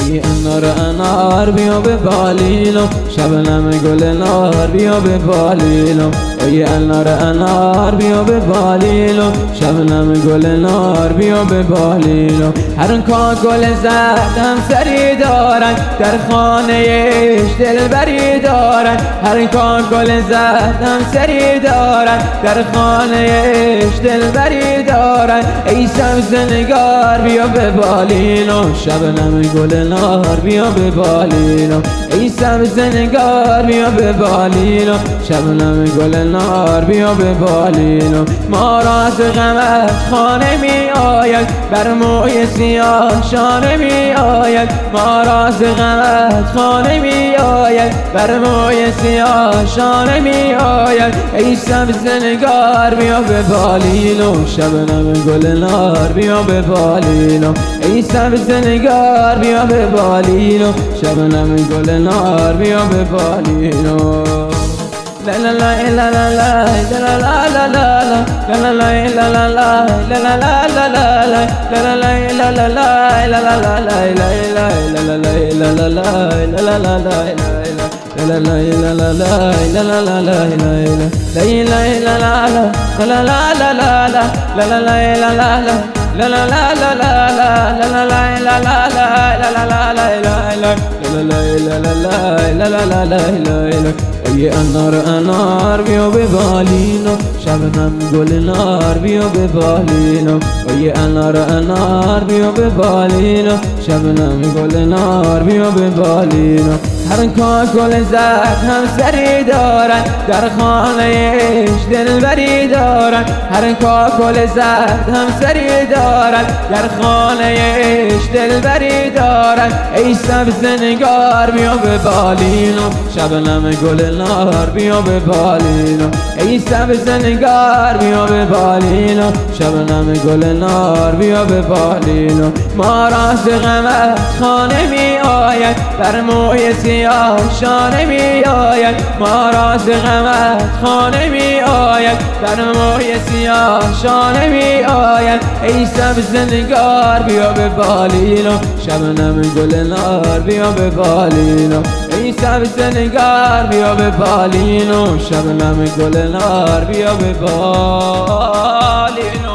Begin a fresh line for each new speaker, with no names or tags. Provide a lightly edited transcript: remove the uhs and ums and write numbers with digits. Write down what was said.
ای انار انار بیا به بالینو، شبنم گل نار بیا به بالینو. ای انار انار بیا به بالینو، شبنم گل نار بیا به بالینو. هر کا گل زدم سری دارن، در خانهش دلبری دارن. هر کا گل زدم سری دارن، در خانهش دلبری دارن. ای سبز نگار بیا به بالینو، شبنم گل نار بیا به بالینو. ای سبز نگار بیا به بالینو، شبنم گل نار بیا به بالینو. ما را از غمت خانه می آید، بر موی سیاه شانه می آید. ما را از غمت خانه می آید، بر موی سیاه شانه می آید. ای سبز نگار بیا به بالینو، شبنم گل نار بیا به بالینو. ای سبز نگار بیا به بالینو، شبنم گل نار بیا به بالینو. لا لا لا لا لا لا لا لا لا لا لا ای انار انار بیا به بالینو، شبنم گل نار بیا به بالینو. ای انار انار بیا به بالینو، شبنم گل نار بیا به بالینو. هر کا گل زد هم سری دارن، در خانهش دلبری دارن. هر کا گل زد هم سری دارن، در خانهش دلبری دارن. ای سبز نگار بیا به بالینو، شبنم گل نار بیا به بالینو. ای سبز نگار بیا به بالینو، شبنم گل نار بیا به بالینو. ما را از غمت خانه می آید، بر موی سیاه شانه می آید. ما را از غمت خانه می آید، بر موی سیاه شانه می آید. ای سبز نگار بیا به بالینو، شبنم گل نار بیا به بالینو. ای سبز نگار بیا به بالینو، شبنم گل نار بیا به بالینو.